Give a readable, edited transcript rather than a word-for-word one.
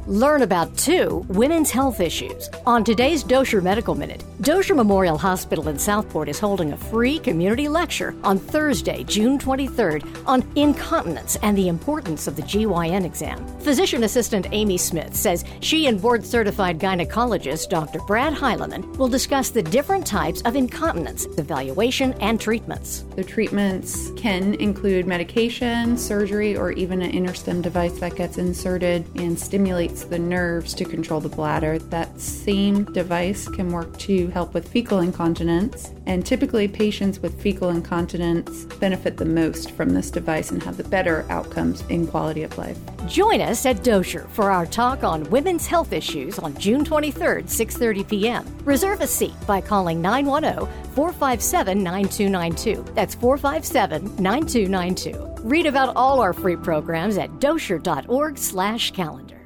Learn about 2 women's health issues on today's Dosher Medical Minute. Dosher Memorial Hospital in Southport is holding a free community lecture on Thursday, June 23rd on incontinence and the importance of the GYN exam. Physician assistant Amy Smith says she and board-certified gynecologist Dr. Brad Heileman will discuss the different types of incontinence, evaluation, and treatments. The treatments can include medication, surgery, or even an InterStim device that gets inserted and stimulates the nerves to control the bladder. That same device can work to help with fecal incontinence, and typically patients with fecal incontinence benefit the most from this device and have the better outcomes in quality of life. Join us at Dosher for our talk on women's health issues on June 23rd, 6:30 p.m. Reserve a seat by calling 910-457-9292. That's 457-9292. Read about all our free programs at dosher.org/calendar.